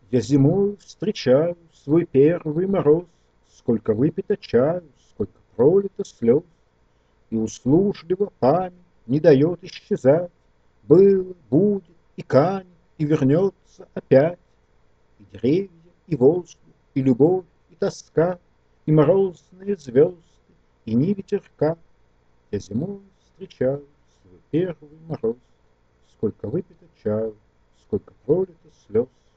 Я зимою встречаю свой первый мороз, сколько выпито чаю, сколько пролито слез, и услужливо память не дает исчезать. Было, будет, и канет, и вернется опять. И деревья, и воздух, и любовь, и тоска, и морозные звезды, и ни ветерка. Я зимой встречаю свой первый мороз, сколько выпито чаю, сколько пролито слез,